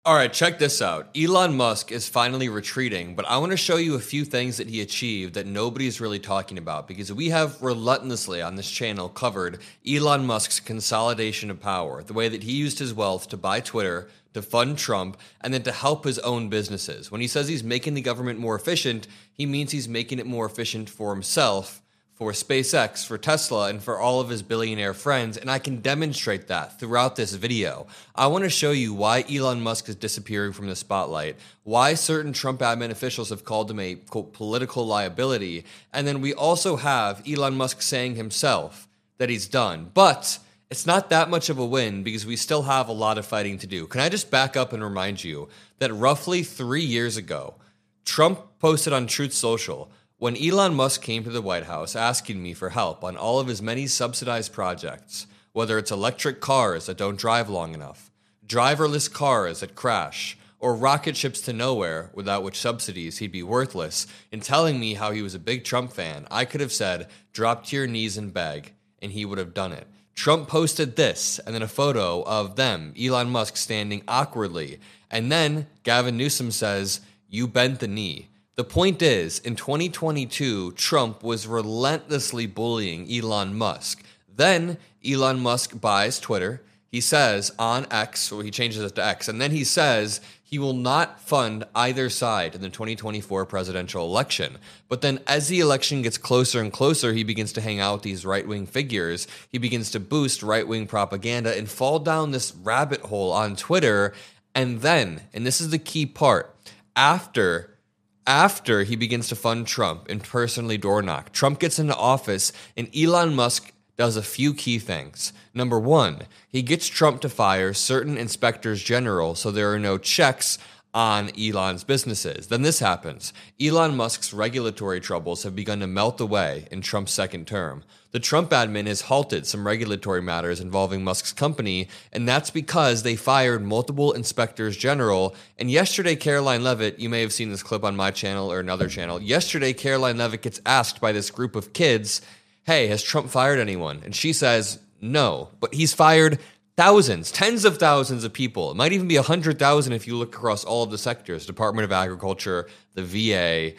All right, check this out. Elon Musk is finally retreating, but I want to show you a few things that he achieved that nobody's really talking about because we have relentlessly on this channel covered Elon Musk's consolidation of power, the way that he used his wealth to buy Twitter, to fund Trump, and then to help his own businesses. When he says he's making the government more efficient, he means he's making it more efficient for himself, for SpaceX, for Tesla, and for all of his billionaire friends, and I can demonstrate that throughout this video. I want to show you why Elon Musk is disappearing from the spotlight, why certain Trump admin officials have called him a, quote, political liability, and then we also have Elon Musk saying himself that he's done. But it's not that much of a win because we still have a lot of fighting to do. Can I just back up and remind you that roughly 3 years ago, Trump posted on Truth Social, when Elon Musk came to the White House asking me for help on all of his many subsidized projects, whether it's electric cars that don't drive long enough, driverless cars that crash, or rocket ships to nowhere without which subsidies he'd be worthless, and telling me how he was a big Trump fan, I could have said, drop to your knees and beg, and he would have done it. Trump posted this, and then a photo of them, Elon Musk standing awkwardly, and then Gavin Newsom says, you bent the knee. The point is, in 2022, Trump was relentlessly bullying Elon Musk. Then Elon Musk buys Twitter. He says on X, or he changes it to X, and then he says he will not fund either side in the 2024 presidential election. But then as the election gets closer and closer, he begins to hang out with these right-wing figures. He begins to boost right-wing propaganda and fall down this rabbit hole on Twitter. And then, and this is the key part, after he begins to fund Trump and personally door knock, Trump gets into office and Elon Musk does a few key things. Number one, he gets Trump to fire certain inspectors general so there are no checks on Elon's businesses. Then this happens. Elon Musk's regulatory troubles have begun to melt away in Trump's second term. The Trump admin has halted some regulatory matters involving Musk's company, and that's because they fired multiple inspectors general. And yesterday, Caroline Leavitt, you may have seen this clip on my channel or another channel. Yesterday, Caroline Leavitt gets asked by this group of kids, hey, has Trump fired anyone? And she says, no, but he's fired thousands, tens of thousands of people. It might even be 100,000 if you look across all of the sectors, Department of Agriculture, the VA,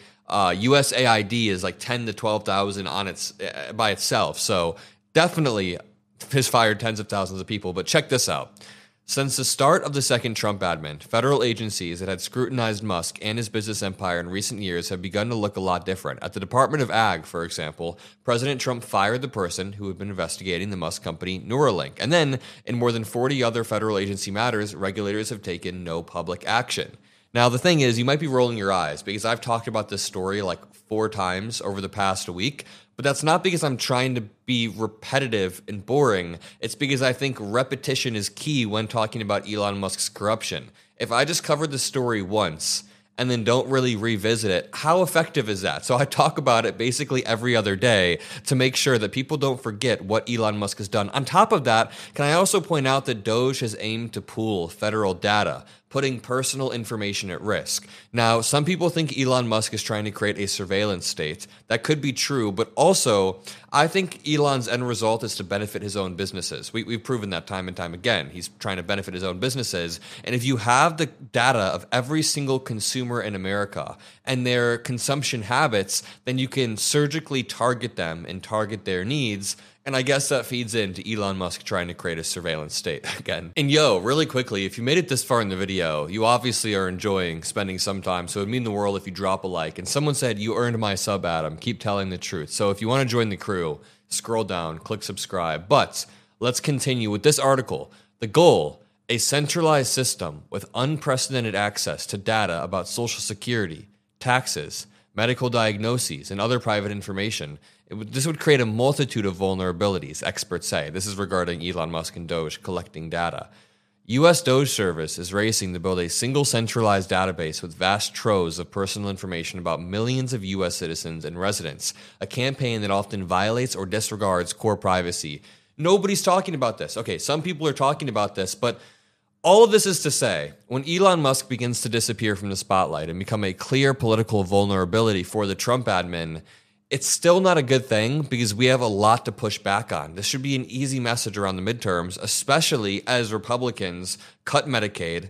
USAID is like 10 to 12,000 on its by itself. So definitely has fired tens of thousands of people. But check this out. Since the start of the second Trump admin, federal agencies that had scrutinized Musk and his business empire in recent years have begun to look a lot different. At the Department of Ag, for example, President Trump fired the person who had been investigating the Musk company Neuralink. And then, in more than 40 other federal agency matters, regulators have taken no public action. Now, the thing is, you might be rolling your eyes because I've talked about this story like 4 times over the past week, but that's not because I'm trying to be repetitive and boring. It's because I think repetition is key when talking about Elon Musk's corruption. If I just covered the story once and then don't really revisit it, how effective is that? So I talk about it basically every other day to make sure that people don't forget what Elon Musk has done. On top of that, can I also point out that Doge has aimed to pool federal data, putting personal information at risk. Now, some people think Elon Musk is trying to create a surveillance state. That could be true, but also, I think Elon's end result is to benefit his own businesses. We've proven that time and time again. He's trying to benefit his own businesses. And if you have the data of every single consumer in America and their consumption habits, then you can surgically target them and target their needs. And I guess that feeds into Elon Musk trying to create a surveillance state again. And yo, really quickly, if you made it this far in the video, you obviously are enjoying spending some time, so it would mean the world if you drop a like. And someone said, you earned my sub, Adam. Keep telling the truth. So if you want to join the crew, scroll down, click subscribe. But let's continue with this article. The goal, a centralized system with unprecedented access to data about Social Security, taxes, medical diagnoses, and other private information. This would create a multitude of vulnerabilities, experts say. This is regarding Elon Musk and Doge collecting data. U.S. Doge Service is racing to build a single centralized database with vast troves of personal information about millions of U.S. citizens and residents, a campaign that often violates or disregards core privacy. Nobody's talking about this. Okay, some people are talking about this, but all of this is to say, when Elon Musk begins to disappear from the spotlight and become a clear political vulnerability for the Trump admin, it's still not a good thing because we have a lot to push back on. This should be an easy message around the midterms, especially as Republicans cut Medicaid,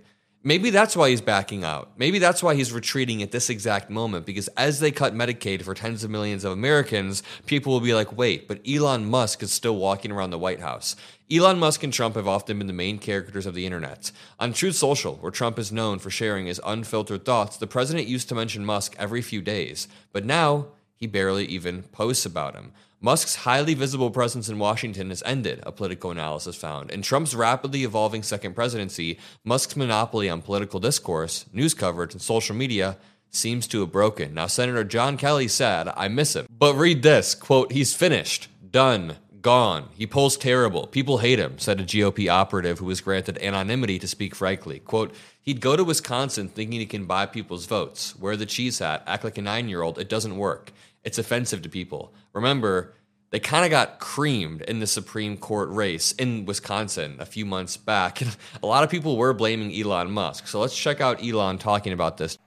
Maybe that's why he's backing out. Maybe that's why he's retreating at this exact moment, because as they cut Medicaid for tens of millions of Americans, people will be like, wait, but Elon Musk is still walking around the White House. Elon Musk and Trump have often been the main characters of the internet. On Truth Social, where Trump is known for sharing his unfiltered thoughts, the president used to mention Musk every few days, but now he barely even posts about him. Musk's highly visible presence in Washington has ended, a Politico analysis found. In Trump's rapidly evolving second presidency, Musk's monopoly on political discourse, news coverage, and social media seems to have broken. Now, Senator John Kelly said, I miss him. But read this, quote, he's finished, done, gone. He polls terrible. People hate him, said a GOP operative who was granted anonymity to speak frankly. Quote, he'd go to Wisconsin thinking he can buy people's votes, wear the cheese hat, act like a 9-year-old. It doesn't work. It's offensive to people. Remember, they kind of got creamed in the Supreme Court race in Wisconsin a few months back. A lot of people were blaming Elon Musk. So let's check out Elon talking about this.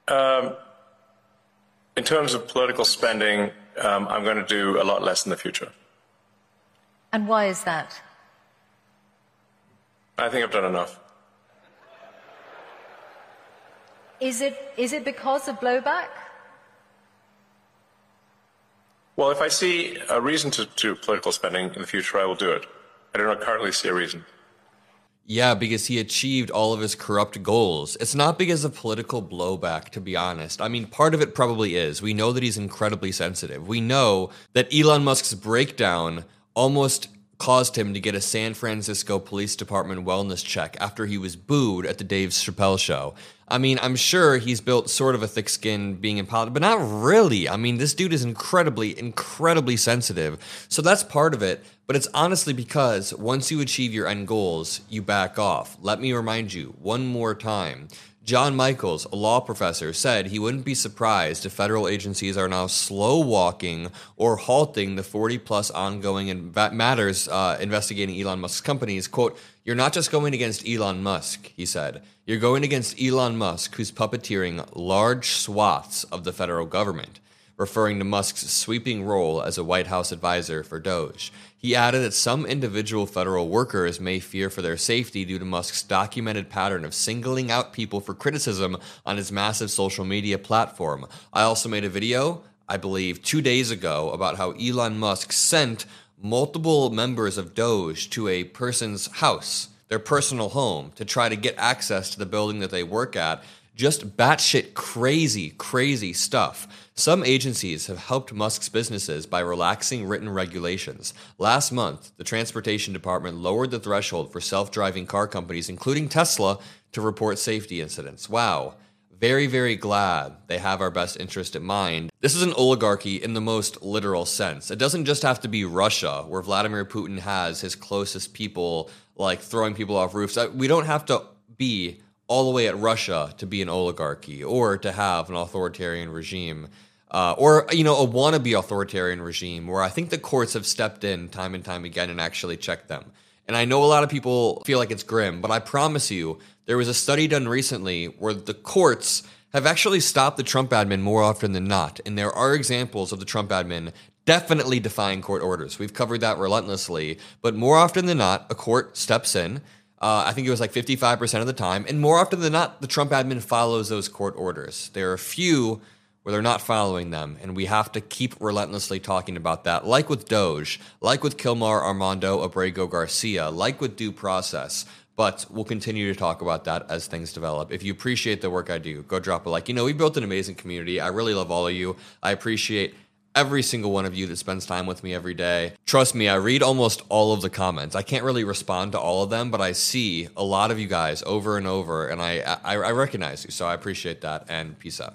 In terms of political spending, I'm going to do a lot less in the future. And why is that? I think I've done enough. Is it because of blowback? Well, if I see a reason to do political spending in the future, I will do it. I do not currently see a reason. Yeah, because he achieved all of his corrupt goals. It's not because of political blowback, to be honest. I mean, part of it probably is. We know that he's incredibly sensitive. We know that Elon Musk's breakdown almost caused him to get a San Francisco Police Department wellness check after he was booed at the Dave Chappelle show. I mean, I'm sure he's built sort of a thick skin being in politics, but not really. I mean, this dude is incredibly sensitive. So that's part of it. But it's honestly because once you achieve your end goals, you back off. Let me remind you one more time. John Michaels, a law professor, said he wouldn't be surprised if federal agencies are now slow-walking or halting the 40-plus ongoing matters investigating Elon Musk's companies. Quote, you're not just going against Elon Musk, he said. You're going against Elon Musk, who's puppeteering large swaths of the federal government, referring to Musk's sweeping role as a White House advisor for Doge. He added that some individual federal workers may fear for their safety due to Musk's documented pattern of singling out people for criticism on his massive social media platform. I also made a video, I believe, 2 days ago about how Elon Musk sent multiple members of Doge to a person's house, their personal home, to try to get access to the building that they work at. Just batshit crazy stuff. Some agencies have helped Musk's businesses by relaxing written regulations. Last month, the Transportation Department lowered the threshold for self-driving car companies, including Tesla, to report safety incidents. Wow. Very glad they have our best interest in mind. This is an oligarchy in the most literal sense. It doesn't just have to be Russia, where Vladimir Putin has his closest people, like throwing people off roofs. We don't have to be all the way at Russia to be an oligarchy or to have an authoritarian regime. Or a wannabe authoritarian regime where I think the courts have stepped in time and time again and actually checked them. And I know a lot of people feel like it's grim, but I promise you, there was a study done recently where the courts have actually stopped the Trump admin more often than not. And there are examples of the Trump admin definitely defying court orders. We've covered that relentlessly. But more often than not, a court steps in. I think it was like 55% of the time. And more often than not, the Trump admin follows those court orders. There are a few where they're not following them, and we have to keep relentlessly talking about that, like with Doge, like with Kilmar Armando Abrego Garcia, like with due process. But we'll continue to talk about that as things develop. If you appreciate the work I do, go drop a like. We built an amazing community. I really love all of you. I appreciate every single one of you that spends time with me every day. Trust me, I read almost all of the comments. I can't really respond to all of them, but I see a lot of you guys over and over, and I recognize you, so I appreciate that, and peace out.